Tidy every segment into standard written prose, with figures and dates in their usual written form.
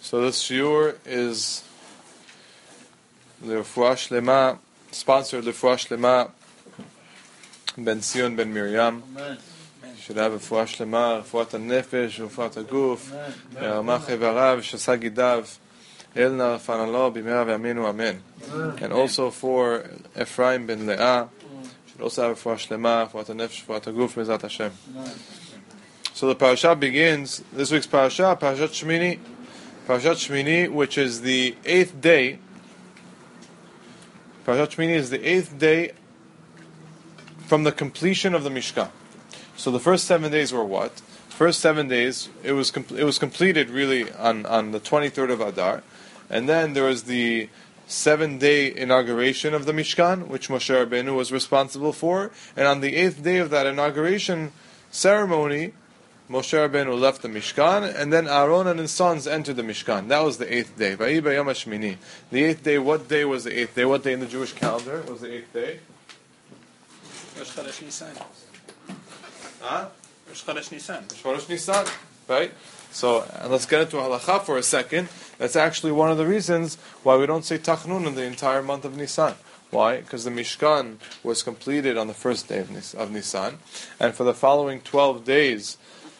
So this shiur is the Refuah Shlema, sponsored Refuah Shlema Ben Sion Ben Miriam. Amen. Should have Refuah Shlema, Refuat HaNefesh, Refuat HaGuf, Yarmach Evarav, Shasa Gidav, Elna Fanalo, Bimera V'Aminu, Amen. And also for Ephraim Ben Leah, should also have Refuah Shlema, Refuat HaNefesh, Refuat HaGuf, Bezat Hashem. So the parasha begins, this week's parasha, Parashat Shmini. Parashat Shmini, which is the 8th day. Parashat Shmini is the 8th day from the completion of the Mishkan. So the first 7 days were what? First 7 days, it was completed really on the 23rd of Adar. And then there was the 7-day inauguration of the Mishkan, which Moshe Rabbeinu was responsible for. And on the 8th day of that inauguration ceremony, Moshe Rabbeinu left the Mishkan, and then Aaron and his sons entered the Mishkan. That was the 8th day. Vayi b'yom hashmini. The 8th day, what day was the 8th day? What day in the Jewish calendar was the 8th day? Rosh Chodesh Nisan. Huh? Rosh Chodesh Nisan. Rosh Chodesh Nisan. Right? So, let's get into halacha for a second. That's actually one of the reasons why we don't say Tachnun in the entire month of Nisan. Why? Because the Mishkan was completed on the first day of Nisan, and for the following 12 days,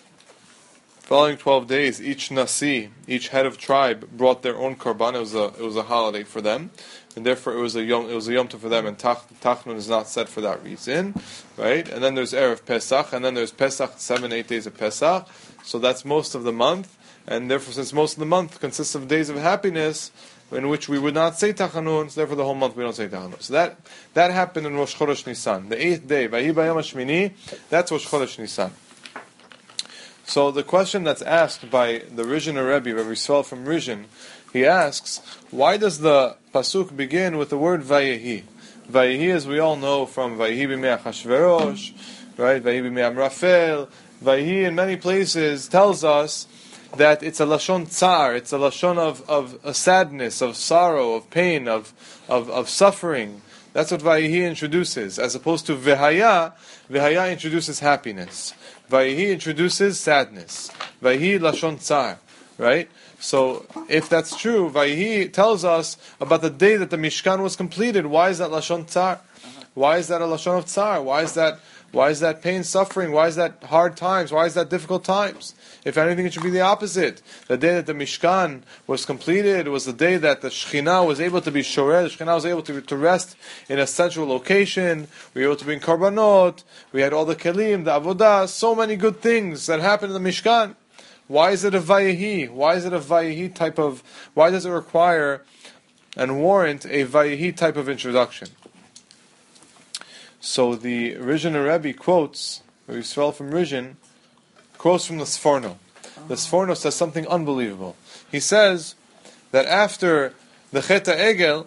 each Nasi, each head of tribe, brought their own korban. It was a holiday for them, and therefore it was a yom tov for them. And Tachnun is not set for that reason, right? And then there's Erev Pesach, and then there's Pesach, 7-8 days of Pesach. So that's most of the month, and therefore, since most of the month consists of days of happiness, in which we would not say Tachanun, so therefore the whole month we don't say Tachanun. So that happened in Rosh Chodesh Nisan, the 8th day. Vayi b'yom hashmini. That's Rosh Chodesh Nisan. So the question that's asked by the Rizhiner Rebbe, Rabbi Yisrael from Rizhin, he asks, why does the pasuk begin with the word Vayehi? Vayehi, as we all know from Vayehi b'mei Achashverosh, right? Vayehi b'mei Amrafel. Vayehi in many places tells us that it's a lashon tsar, it's a lashon of a sadness, of sorrow, of pain, of suffering. That's what Vayehi introduces, as opposed to Vehaya. Vehaya introduces happiness. Vayehi introduces sadness. Vayehi lashon tsar, right? So, if that's true, Vayehi tells us about the day that the Mishkan was completed. Why is that lashon tsar? Why is that a lashon of tsar? Why is that pain, suffering? Why is that hard times? Why is that difficult times? If anything, it should be the opposite. The day that the Mishkan was completed was the day that the Shekhinah was able to be shoreh. The Shekhinah was able to rest in a central location. We were able to bring korbanot. We had all the kelim, the avodah, so many good things that happened in the Mishkan. Why is it a vayehi? Why is it a vayehi type of? Why does it require and warrant a vayehi type of introduction? So the Rizhiner Rebbe quotes, Rabbi Yisrael from Rizhin, quotes from the Sforno. The Sforno says something unbelievable. He says that after the Chet HaEgel,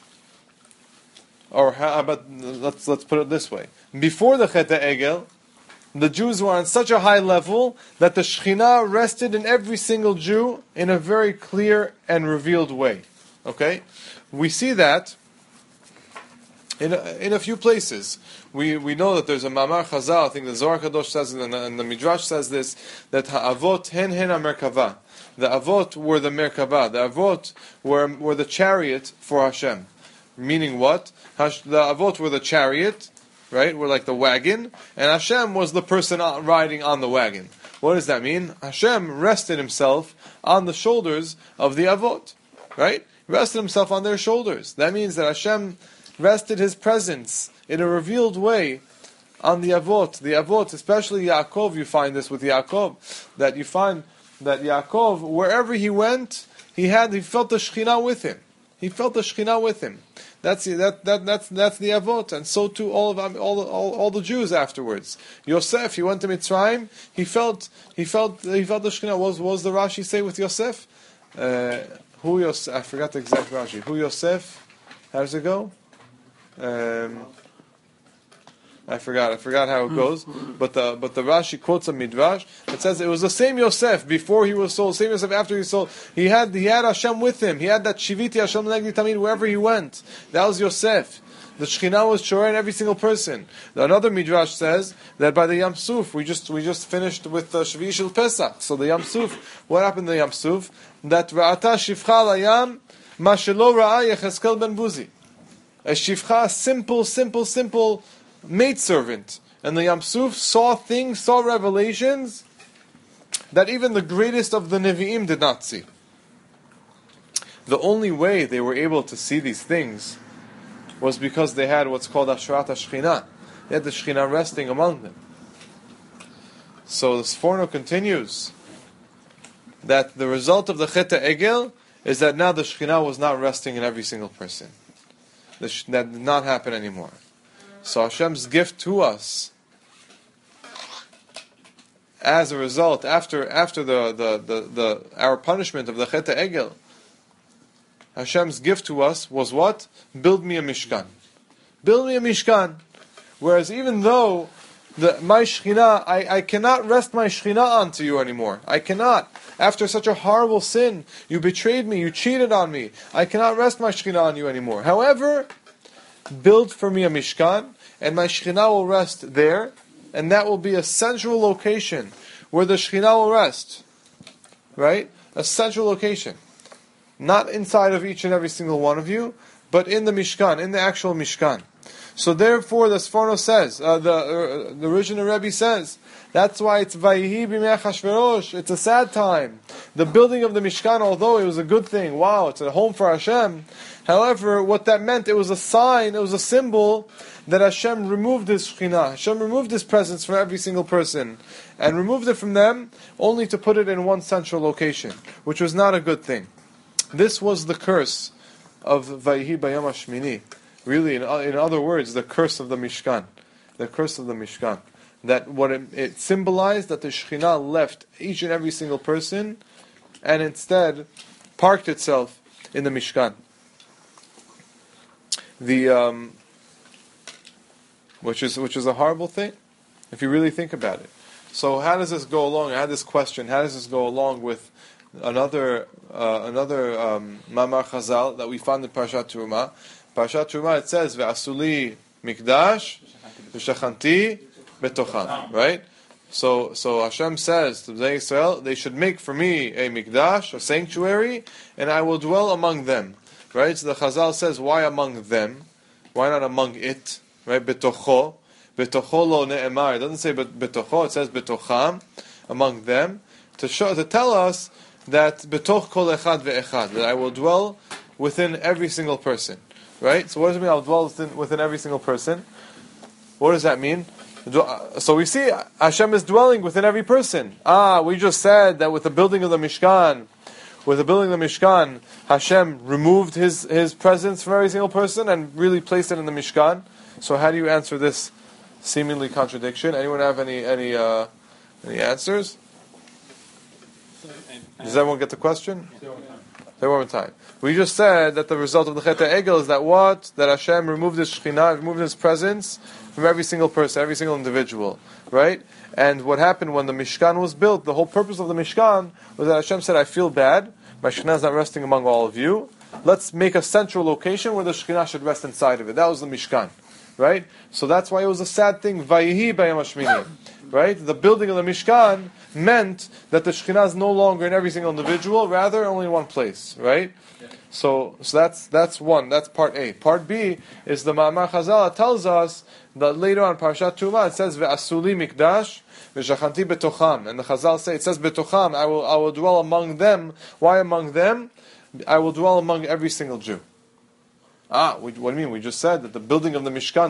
or how about, let's put it this way. Before the Chet HaEgel, the Jews were on such a high level that the Shekhinah rested in every single Jew in a very clear and revealed way. Okay? We see that in a few places. We know that there's a Mamar Chazal, I think the Zohar Kadosh says it, and the Midrash says this, that Ha'avot hen ha-merkava. The Avot were the Merkava. The Avot were the chariot for Hashem. Meaning what? The Avot were the chariot, right? Were like the wagon, and Hashem was the person riding on the wagon. What does that mean? Hashem rested himself on the shoulders of the Avot, right? He rested himself on their shoulders. That means that Hashem rested his presence in a revealed way on the Avot. The Avot, especially Yaakov, you find this with Yaakov, that you find that Yaakov, wherever he went, he felt the Shekhinah with him. He felt the Shekhinah with him. That's the Avot, and so too all the Jews afterwards. Yosef, he went to Mitzrayim, he felt the Shekhinah. What was the Rashi say with Yosef? Who Yosef? I forgot the exact Rashi. Who Yosef? How does it go? I forgot how it goes, but the Rashi quotes a midrash that says it was the same Yosef before he was sold, same Yosef after he was sold. He had Hashem with him. He had that Shiviti Hashem Negdi Tamid wherever he went. That was Yosef. The Shekhinah was shoreh in every single person. Another midrash says that by the Yam Suf, we just finished with the Shvi Shel Pesach. So the Yam Suf, what happened in the Yam Suf? That Ra'ata Shifcha Layam Ma Shelo Ra'a Yecheskel Ben Buzi. A Shifcha, simple maidservant. And the Yam Suf saw things, saw revelations that even the greatest of the Nevi'im did not see. The only way they were able to see these things was because they had what's called Ashrat HaShekhinah. They had the Shekhinah resting among them. So the Sforno continues that the result of the Chet Egel is that now the Shekhinah was not resting in every single person. That did not happen anymore. So Hashem's gift to us, as a result, after our punishment of the Chet Egel, Hashem's gift to us was what? Build me a Mishkan. Build me a Mishkan. Whereas even though my Shekhinah, I cannot rest my Shekhinah onto you anymore. I cannot. After such a horrible sin, you betrayed me, you cheated on me. I cannot rest my Shekhinah on you anymore. However, build for me a Mishkan, and my Shekhinah will rest there, and that will be a central location where the Shekhinah will rest. Right? A central location. Not inside of each and every single one of you, but in the Mishkan, in the actual Mishkan. So therefore, the Sforno says, the original Rebbe says, that's why it's Vayihi b'mei Achashverosh. It's a sad time. The building of the Mishkan, although it was a good thing, wow, it's a home for Hashem. However, what that meant, it was a sign, it was a symbol that Hashem removed His Shekhinah. Hashem removed His presence from every single person, and removed it from them only to put it in one central location, which was not a good thing. This was the curse of Vayihi Bayam HaShmini. Really, in other words, the curse of the Mishkan. The curse of the Mishkan. That what it symbolized, that the Shekhinah left each and every single person, and instead parked itself in the Mishkan. Which is a horrible thing, if you really think about it. So how does this go along? I had this question. How does this go along with another Mamar Chazal that we found in Parashat Terumah? Parashat Terumah, it says, "Ve'asuli mikdash v'shachanti betocham." Right? So Hashem says to Bnei Yisrael, they should make for me a mikdash, a sanctuary, and I will dwell among them. Right? So the Chazal says, why among them? Why not among it? Right? Betocho. Betocho lo ne'emar. It doesn't say betocho, it says betocham, among them, to tell us that betoch kol echad ve'echad, that I will dwell within every single person. Right? So what does it mean, I'll dwell within every single person? What does that mean? So we see Hashem is dwelling within every person. We just said that with the building of the Mishkan, Hashem removed His presence from every single person and really placed it in the Mishkan. So how do you answer this seemingly contradiction? Anyone have any answers? Does everyone get the question? One more time. We just said that the result of the Chet Egel is that what? That Hashem removed His Shekhinah, removed His presence from every single person, every single individual. Right? And what happened when the Mishkan was built, the whole purpose of the Mishkan was that Hashem said, I feel bad, my Shekhinah is not resting among all of you. Let's make a central location where the Shekhinah should rest inside of it. That was the Mishkan. Right? So that's why it was a sad thing. Vayihi Bayam HaShmini. Right? The building of the Mishkan meant that the Shekhinah is no longer in every single individual, rather only in one place. Right? So that's one. That's part A. Part B is the Ma'amar Chazal tells us that later on Parashat Terumah it says ve'asuli mikdash v'shachanti betocham, and the Chazal say it says betocham. I will dwell among them. Why among them? I will dwell among every single Jew. What do you mean? We just said that the building of the Mishkan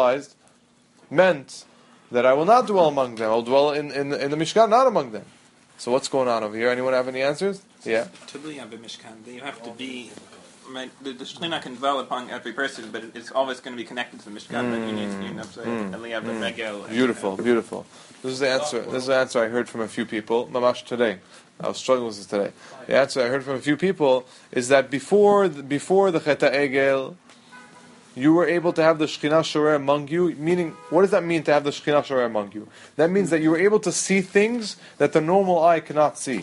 meant that I will not dwell among them. I will dwell in the Mishkan, not among them. So what's going on over here? Anyone have any answers? Yeah. To be a Mishkan, you have to be. The Shekhinah can dwell upon every person, but it's always going to be connected to the Mishkan. But you need to, Beautiful. This is the answer. This is the answer I heard from a few people. Mamash today. I was struggling with this today. The answer I heard from a few people is that before the Chet Egel, you were able to have the Shekhinah Shoreh among you. Meaning, what does that mean to have the Shekhinah Shoreh among you? That means that you were able to see things that the normal eye cannot see.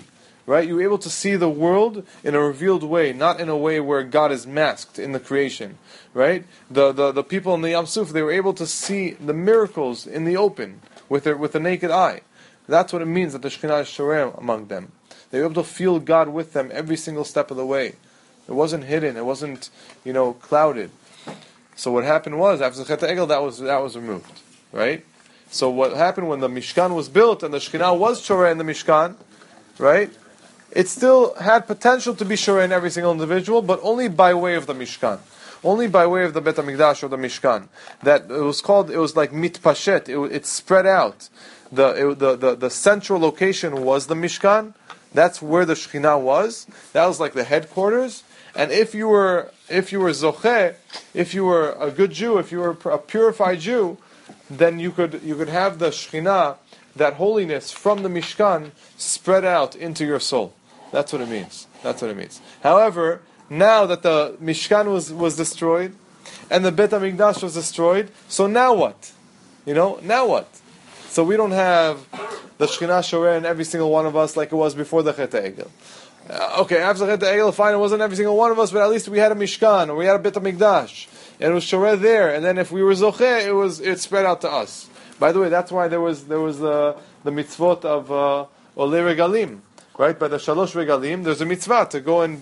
right? You were able to see the world in a revealed way, not in a way where God is masked in the creation, right? The people in the Yam Suf, they were able to see the miracles in the open with the naked eye. That's what it means that the Shekhinah is Shoreh among them. They were able to feel God with them every single step of the way. It wasn't hidden. It wasn't, clouded. So what happened was, after the Chet HaEgel, that was removed, right? So what happened when the Mishkan was built and the Shekhinah was Shoreh in the Mishkan, right? It still had potential to be Shoreh in every single individual, but only by way of the Mishkan. Only by way of the Bet HaMikdash or the Mishkan. That it was like mitpashet. It spread out. The central location was the Mishkan. That's where the Shekhinah was. That was like the headquarters. And if you were zocheh, if you were a good Jew, if you were a purified Jew, then you could have the Shekhinah, that holiness from the Mishkan, spread out into your soul. That's what it means. However, now that the Mishkan was destroyed, and the Bet HaMikdash was destroyed, so now what? Now what? So we don't have the Shekhinah Shoreh in every single one of us like it was before the Chet HaEgel. Okay, after the Chet HaEgel, fine, it wasn't every single one of us, but at least we had a Mishkan, or we had a Bet HaMikdash, and it was Shoreh there, and then if we were Zocheh, it spread out to us. By the way, that's why there was the mitzvot of Olei Regalim, right? By the Shalosh Regalim, there's a mitzvah to go and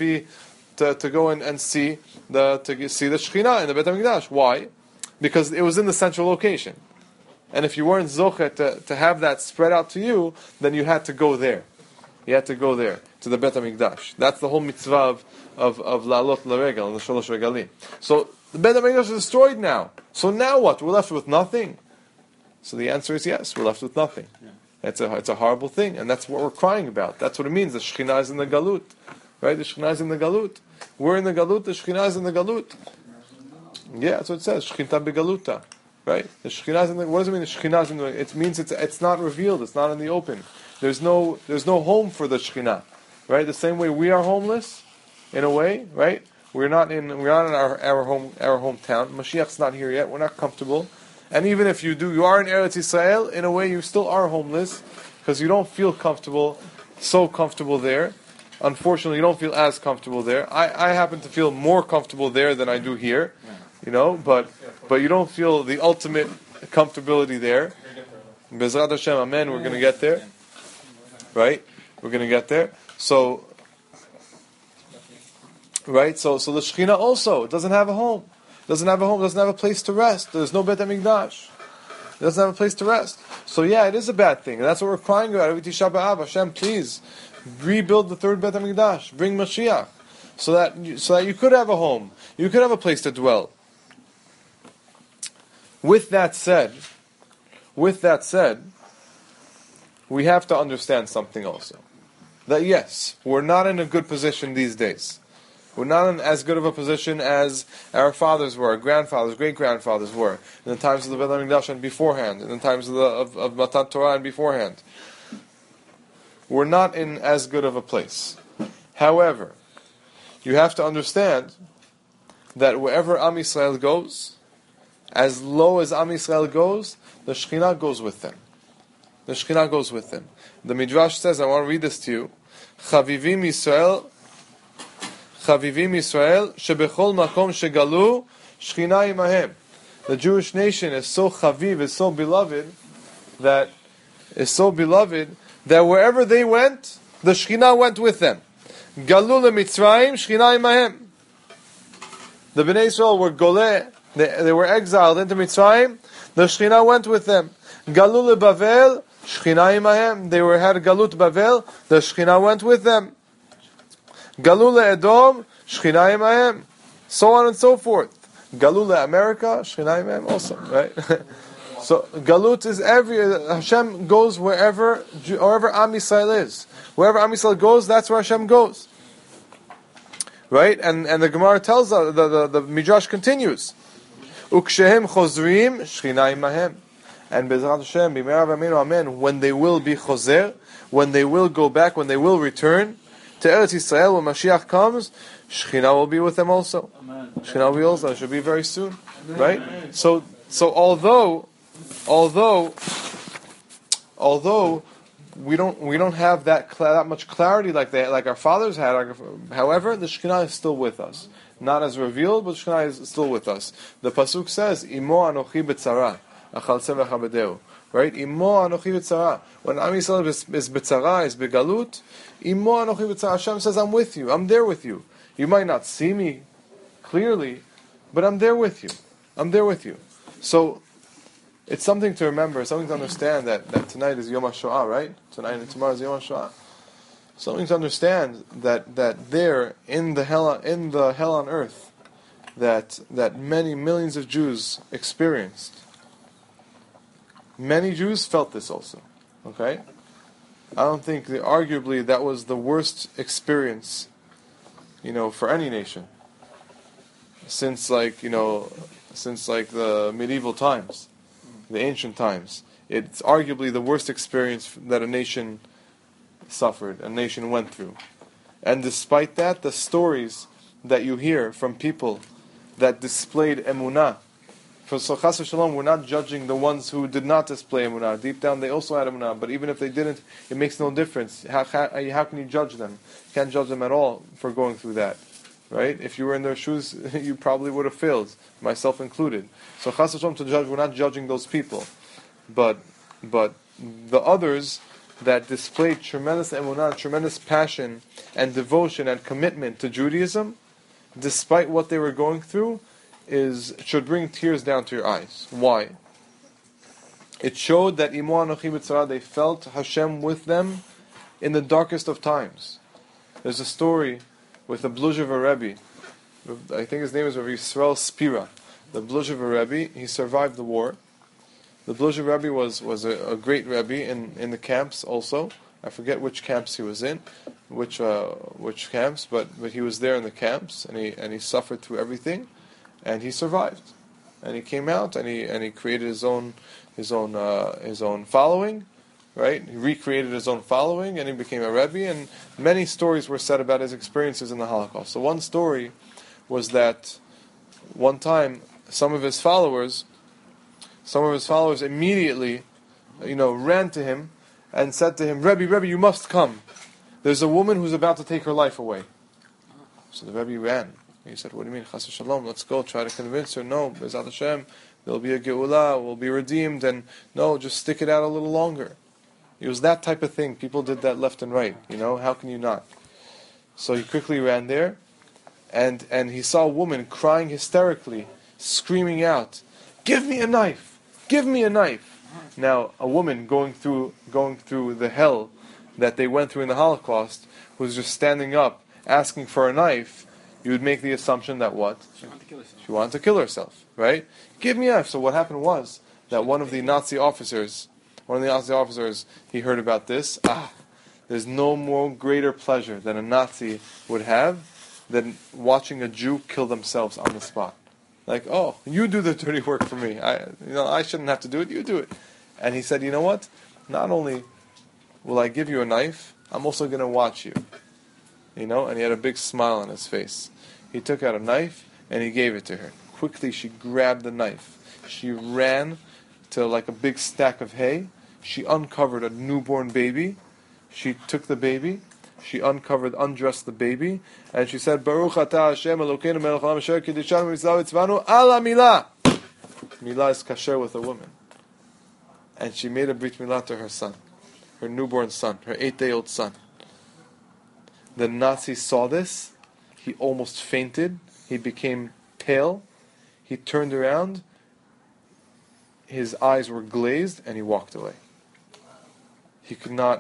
see the Shekhinah in the Bet HaMikdash. Why? Because it was in the central location. And if you weren't Zocheh to have that spread out to you, then you had to go there. You had to go there, to the Bet HaMikdash. That's the whole mitzvah of La'alot L'Regal, the Shalosh Regalim. So, the Bet HaMikdash is destroyed now. So now what? We're left with nothing? So the answer is yes, we're left with nothing. Yeah. It's a horrible thing, and that's what we're crying about. That's what it means, the Shekhinah is in the Galut. Right? The Shekhinah is in the Galut. We're in the Galut, the Shekhinah is in the Galut. Yeah, that's what it says, Shekhinta begaluta. Right? The Shekhinah is in the, what does it mean, the Shekhinah is in the, it means it's not revealed, it's not in the open. There's no home for the Shekhinah. Right? The same way we are homeless, in a way, right? We're not in our hometown. Mashiach's not here yet, we're not comfortable. And even if you are in Eretz Yisrael, in a way you still are homeless, because you don't feel so comfortable there. Unfortunately, you don't feel as comfortable there. I happen to feel more comfortable there than I do here, but you don't feel the ultimate comfortability there. Bezrat Hashem, amen, we're going to get there. Right? We're going to get there. So, right? So the Shekhinah also doesn't have a home. Doesn't have a place to rest. There's no Bet HaMikdash. Doesn't have a place to rest. So yeah, it is a bad thing. And that's what we're crying about every Tisha B'Av. Hashem, please, rebuild the third Bet HaMikdash. Bring Mashiach. So that you could have a home. You could have a place to dwell. With that said, we have to understand something also. That yes, we're not in a good position these days. We're not in as good of a position as our fathers were, our grandfathers, great-grandfathers were, in the times of the Bet HaMikdash and beforehand, in the times of Matan Torah and beforehand. We're not in as good of a place. However, you have to understand that wherever Am Yisrael goes, as low as Am Yisrael goes, the Shekhinah goes with them. The Shekhinah goes with them. The Midrash says, I want to read this to you, Chavivim Yisrael, shebechol makom shegalu, Shekhinah imahem. The Jewish nation is so chaviv, is so beloved, that wherever they went, the Shekhinah went with them. Galu leMitzrayim, Shekhinah imahem. The Bnei Israel were goleh, they were exiled into Mitzrayim, the Shekhinah went with them. Galu leBavel, Shekhinah imahem. They had Galut Bavel, the Shekhinah went with them. Galula Edom, Shekhinah imahem, so on and so forth. Galula America, Shekhinah imahem also, right? So Galut is Hashem goes wherever Am Yisrael is. Wherever Am Yisrael goes, that's where Hashem goes. Right? And the Gemara tells us, the Midrash continues, Ukshehem chozrim, Shekhinah imahem. And Bezrat Hashem, B'meirav Aminu, amen, when they will be chozer, when they will go back, when they will return to Eretz Yisrael, when Mashiach comes, Shekhinah will be with them also. Amen. Shekhinah will be also. It should be very soon, amen. Right? Amen. So although we don't have that much clarity like our fathers had. However, the Shekhinah is still with us, not as revealed, but the Shekhinah is still with us. The pasuk says, "Imo anochi betzara, achalsem v'chabedeu." Right? Imo anochi betzara. When Am Yisrael is betzara, is begalut, Imo anochi betzara. Hashem says, "I'm with you. I'm there with you. You might not see me clearly, but I'm there with you. I'm there with you." So it's something to remember, something to understand that tonight is Yom HaShoah, right? Tonight and tomorrow is Yom HaShoah. Something to understand that there in the hell on earth that many millions of Jews experienced. Many Jews felt this also. Okay? I don't think arguably that was the worst experience, for any nation. Since the medieval times. The ancient times. It's arguably the worst experience that a nation suffered, a nation went through. And despite that, the stories that you hear from people that displayed emunah, for so chas v'shalom, we're not judging the ones who did not display emunah. Deep down, they also had emunah, but even if they didn't, it makes no difference. How can you judge them? You can't judge them at all for going through that. Right? If you were in their shoes, you probably would have failed, myself included. So chas v'shalom to judge, we're not judging those people, but the others that displayed tremendous emunah, tremendous passion and devotion and commitment to Judaism, despite what they were going through, should bring tears down to your eyes. Why? It showed that Imo Anochi B'Tzara, they felt Hashem with them in the darkest of times. There's a story with the Bluzhever Rebbe. I think his name is Rabbi Yisrael Spira. The Bluzhever Rebbe, he survived the war. The Bluzhever Rebbe was a great Rebbe in the camps also. I forget which camps he was in, which camps, but he was there in the camps, and he suffered through everything, and he survived, and he came out, and he created his own following, right? He recreated his own following, and he became a Rebbe, and many stories were said about his experiences in the Holocaust. So one story was that one time some of his followers immediately, ran to him and said to him, Rebbe, you must come. There's a woman who's about to take her life away. So the Rebbe ran. He said, what do you mean? Chas v'shalom, let's go, try to convince her. No, B'ezrat Hashem, there'll be a Geulah, we'll be redeemed, and no, just stick it out a little longer. It was that type of thing. People did that left and right. How can you not? So he quickly ran there, and he saw a woman crying hysterically, screaming out, give me a knife! Give me a knife! Now, a woman going through the hell that they went through in the Holocaust, who's just standing up, asking for a knife, you would make the assumption that what? She wanted to kill herself. She wanted to kill herself, right? Give me a knife. So what happened was that one of the Nazi officers, he heard about this. There's no more greater pleasure than a Nazi would have than watching a Jew kill themselves on the spot. Like, oh, you do the dirty work for me. I shouldn't have to do it. You do it. And he said, you know what? Not only will I give you a knife, I'm also going to watch you. And he had a big smile on his face. He took out a knife and he gave it to her. Quickly, she grabbed the knife. She ran to like a big stack of hay. She uncovered a newborn baby. She took the baby. She undressed the baby, and she said, Baruch atah Hashem Elokeinu melech haolam asher kiddushanu mitzvah v'tzvanu ala milah. Milah is kasher with a woman. And she made a brit milah to her son, her newborn son, her 8-day-old son. The Nazi saw this. He almost fainted. He became pale. He turned around. His eyes were glazed, and he walked away. He could not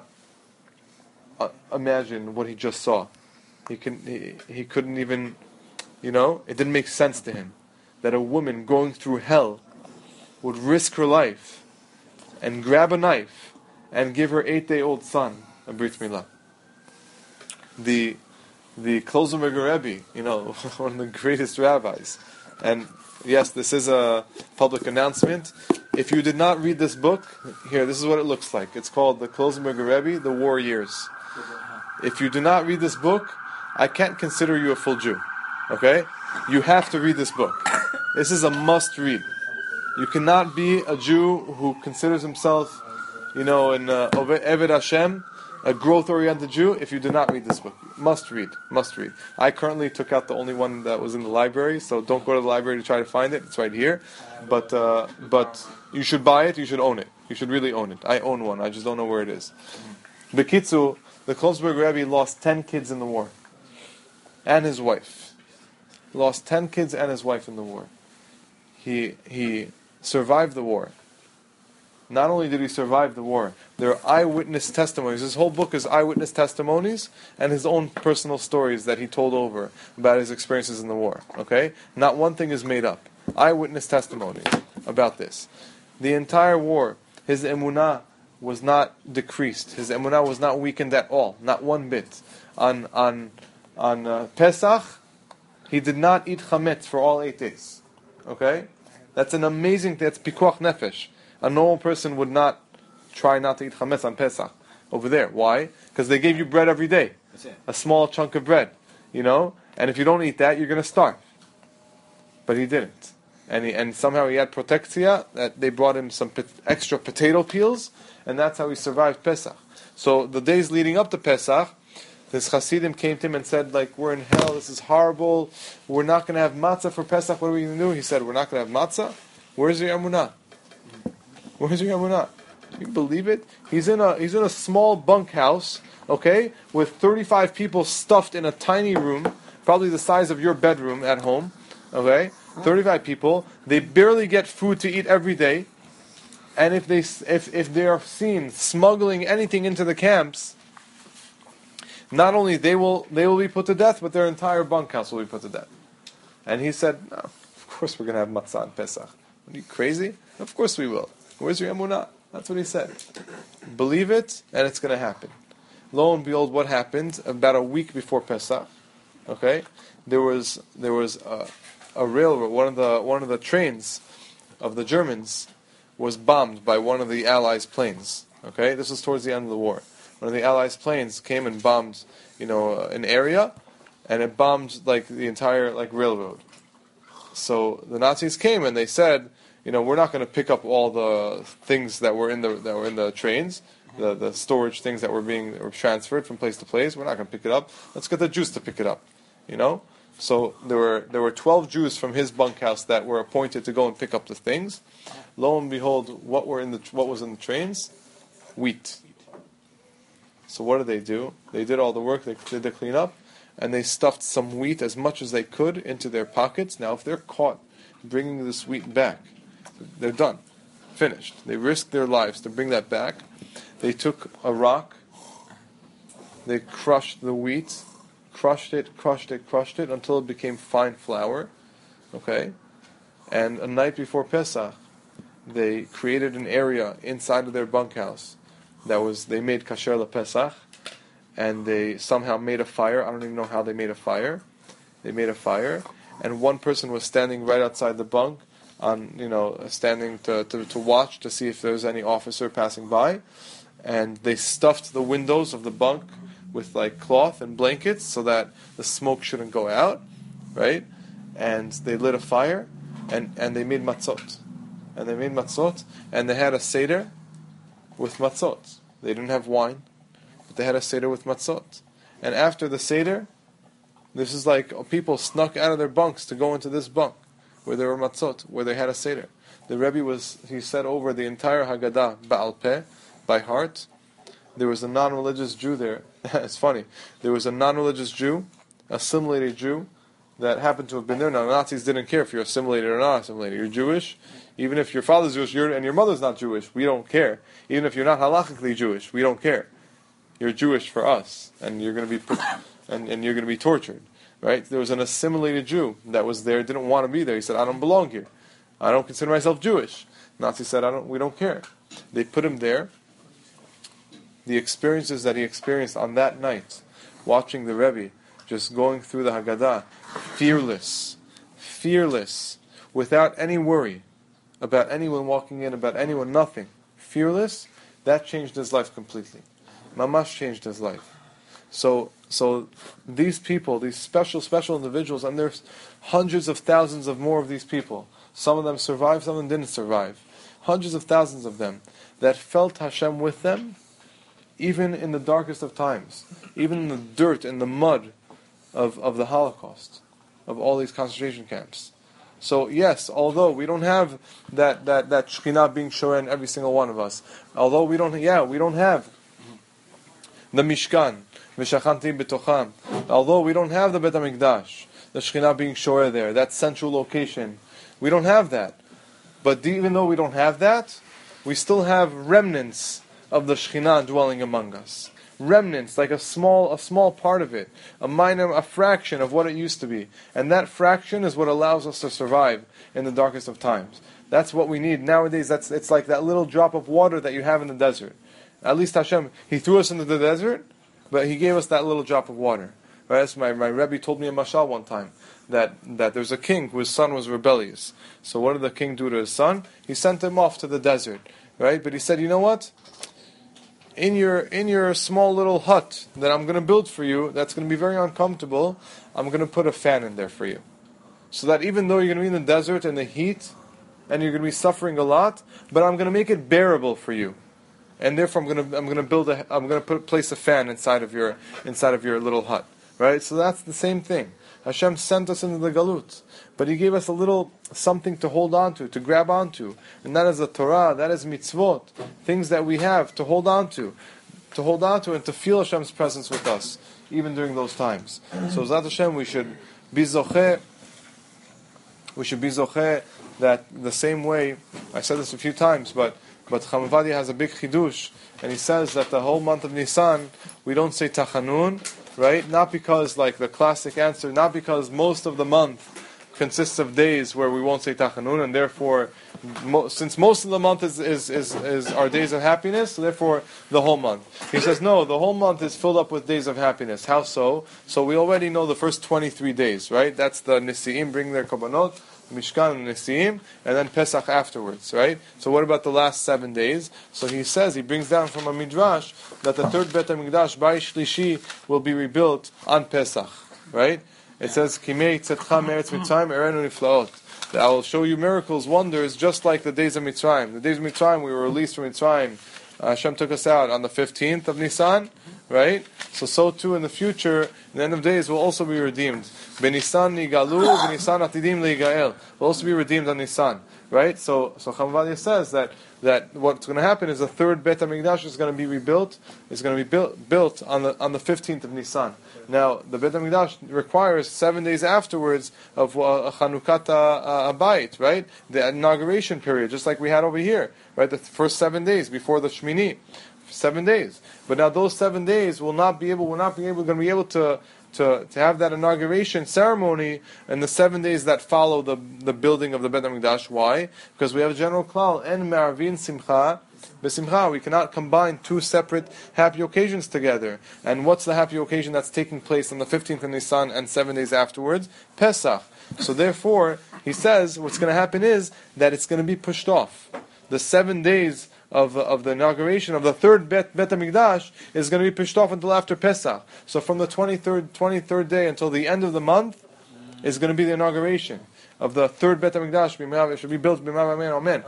imagine what he just saw. He couldn't even, it didn't make sense to him that a woman going through hell would risk her life and grab a knife and give her 8-day-old son a brit milah. The Klosenberger Rebbe, one of the greatest rabbis, and yes, this is a public announcement. If you did not read this book, here, this is what it looks like. It's called the Klosenberger Rebbe, The War Years. If you do not read this book, I can't consider you a full Jew. Okay? You have to read this book. This is a must read. You cannot be a Jew who considers himself, in Eved Hashem, a growth-oriented Jew, if you do not read this book. Must read. I currently took out the only one that was in the library, so don't go to the library to try to find it. It's right here. But you should buy it, you should own it. You should really own it. I own one, I just don't know where it is. Bekitzu, the Kolsberg Rebbe lost 10 kids in the war. And his wife. Lost 10 kids and his wife in the war. He survived the war. Not only did he survive the war, there are eyewitness testimonies. His whole book is eyewitness testimonies and his own personal stories that he told over about his experiences in the war. Okay? Not one thing is made up. Eyewitness testimonies about this. The entire war, his emunah was not decreased. His emunah was not weakened at all. Not one bit. On Pesach, he did not eat chametz for all 8 days. Okay? That's an amazing thing. That's pikuach nefesh. A normal person would not try not to eat chametz on Pesach over there. Why? Because they gave you bread every day. A small chunk of bread. And if you don't eat that, you're going to starve. But he didn't. And somehow he had protectia, that they brought him some extra potato peels, and that's how he survived Pesach. So the days leading up to Pesach, this Hasidim came to him and said, we're in hell, this is horrible, we're not going to have matzah for Pesach, what are we going to do? He said, we're not going to have matzah? Where's your emunah? Where's your emunah? Can you believe it? He's in a small bunkhouse, okay, with 35 people stuffed in a tiny room, probably the size of your bedroom at home, okay? 35 people. They barely get food to eat every day, and if they are seen smuggling anything into the camps, not only they will be put to death, but their entire bunkhouse will be put to death. And he said, "No, of course we're going to have matzah on Pesach. Are you crazy? Of course we will. Where's your emunah?" That's what he said. Believe it, and it's going to happen. Lo and behold, what happened? About a week before Pesach, okay, there was a railroad. One of the trains of the Germans was bombed by one of the Allies' planes. Okay, this was towards the end of the war. One of the Allies' planes came and bombed, an area, and it bombed the entire railroad. So the Nazis came and they said, we're not going to pick up all the things that were in the trains, the storage things that were transferred from place to place. We're not going to pick it up. Let's get the Jews to pick it up. So there were 12 Jews from his bunkhouse that were appointed to go and pick up the things. Lo and behold, what was in the trains? Wheat. So what did they do? They did all the work. They did the cleanup, and they stuffed some wheat as much as they could into their pockets. Now, if they're caught bringing this wheat back, they're done, finished. They risked their lives to bring that back. They took a rock. They crushed the wheat. Crushed it until it became fine flour. Okay? And a night before Pesach, they created an area inside of their bunkhouse they made kasher LePesach, and they somehow made a fire. I don't even know how they made a fire. They made a fire, and one person was standing right outside the bunk, standing to watch to see if there was any officer passing by, and they stuffed the windows of the bunk with cloth and blankets so that the smoke shouldn't go out, right? And they lit a fire, and they made matzot. And they had a seder with matzot. They didn't have wine, but they had a seder with matzot. And after the seder, this is people snuck out of their bunks to go into this bunk where there were matzot, where they had a seder. The Rebbe he said over the entire Haggadah Ba'al Peh, by heart. There was a non-religious Jew there. It's funny. There was a non-religious Jew, assimilated Jew, that happened to have been there. Now, Nazis didn't care if you're assimilated or not assimilated. You're Jewish. Even if your father's Jewish and your mother's not Jewish, we don't care. Even if you're not halachically Jewish, we don't care. You're Jewish for us, and you're going to be and you're going to be tortured, right? There was an assimilated Jew that was there, didn't want to be there. He said, "I don't belong here. I don't consider myself Jewish." Nazis said, "We don't care." They put him there. The experiences that he experienced on that night, watching the Rebbe just going through the Haggadah, fearless, without any worry about anyone walking in, about anyone, nothing, fearless, that changed his life completely. Mamash changed his life. So these people, these special individuals, and there's hundreds of thousands of more of these people. Some of them survived, some of them didn't survive. hundreds of thousands of them, that felt Hashem with them, even in the darkest of times, even in the dirt and the mud of the Holocaust, of all these concentration camps. So yes, although we don't have that Shekhinah being Shoreh in every single one of us, although we don't have the Mishkan, V'shachanti b'tocham, although we don't have the Bet HaMikdash, the Shekhinah being Shoreh there, that central location, we don't have that. But even though we don't have that, we still have remnants of the Shekhinah dwelling among us. Remnants, like a small part of it, a fraction of what it used to be. And that fraction is what allows us to survive in the darkest of times. That's what we need. Nowadays, it's like that little drop of water that you have in the desert. At least Hashem, He threw us into the desert, but He gave us that little drop of water. Right? That's my Rebbe told me a mashal one time, that there's a king whose son was rebellious. So what did the king do to his son? He sent him off to the desert. Right? But he said, you know what? In your small little hut that I'm going to build for you, that's going to be very uncomfortable, I'm going to put a fan in there for you. So that even though you're going to be in the desert and the heat, and you're going to be suffering a lot, but I'm going to make it bearable for you. And therefore I'm going to place a fan inside of your little hut. Right? So that's the same thing. Hashem sent us into the Galut, but He gave us a little something to hold on to grab onto, and that is the Torah, that is mitzvot, things that we have to hold on to, and to feel Hashem's presence with us, even during those times. So Zat Hashem, we should be zocheh that the same way, I said this a few times, but Chacham Ovadia has a big chidush, and he says that the whole month of Nisan, we don't say Tachanun, right? Not because, like the classic answer, not because most of the month consists of days where we won't say Tachanun, and therefore, since most of the month is our days of happiness, so therefore the whole month. He says, no, the whole month is filled up with days of happiness. How so? So we already know the first 23 days, right? That's the Nisi'im bring their Korbanot, Mishkan and Nisi'im, and then Pesach afterwards, right? So what about the last 7 days? So he says, he brings down from a Midrash that the third Bet HaMikdash, Bayis Shlishi, will be rebuilt on Pesach, right? It says, Kimei Tzedcha Meretz Mitzrayim Erenu Niflaot. That I will show you miracles, wonders, just like the days of Mitzrayim. The days of Mitzrayim, we were released from Mitzrayim. Hashem took us out on the 15th of Nisan, right? So too in the future, in the end of days, we'll also be redeemed. Benisan nigalu, benisan atidim leigael. We'll also be redeemed on Nisan, right? So Chacham Ovadia says that what's going to happen is the third Bet HaMikdash is going to be rebuilt. It's going to be built on the 15th of Nisan. Now, the Bet HaMikdash requires 7 days afterwards of Chanukat Habayit, right? The inauguration period, just like we had over here, right? The first 7 days before the Shmini, 7 days. But now those 7 days we're going to be able to have that inauguration ceremony in the 7 days that follow the building of the Bet HaMikdash. Why? Because we have a general klal, en me'arvin simcha b'simcha. We cannot combine two separate happy occasions together. And what's the happy occasion that's taking place on the 15th of Nisan and 7 days afterwards? Pesach. So therefore, he says what's going to happen is that it's going to be pushed off. The 7 days of the inauguration of the third Bet HaMikdash is going to be pushed off until after Pesach. So from the 23rd day until the end of the month is going to be the inauguration of the third Bet HaMikdash. It should be built. Amen.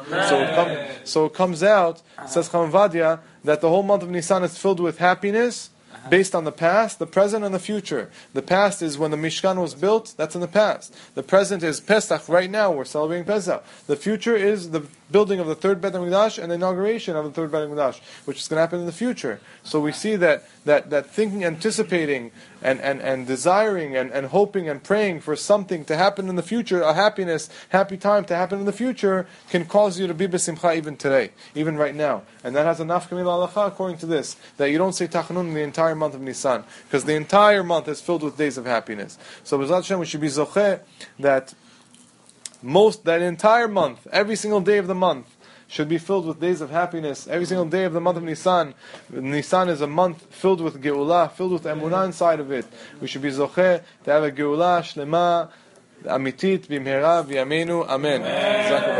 So it comes out, says Chacham Ovadia, that the whole month of Nisan is filled with happiness based on the past, the present, and the future. The past is when the Mishkan was built, that's in the past. The present is Pesach, right now we're celebrating Pesach. The future is the building of the third Bet HaMikdash and the inauguration of the third Bet HaMikdash, which is going to happen in the future. So we see that thinking, anticipating, and desiring, and hoping, and praying for something to happen in the future, a happy time to happen in the future, can cause you to be b'simcha even today, even right now. And that has a nafka mila halacha according to this, that you don't say Tachanun in the entire month of Nisan, because the entire month is filled with days of happiness. So B'ezrat Hashem, we should be zocheh that that entire month, every single day of the month, should be filled with days of happiness. Every single day of the month of Nisan. Nisan is a month filled with Geulah, filled with Emunah inside of it. We should be zocheh to have a Geulah Shlema, Amitit, Bimhera, V'yameinu. Amen.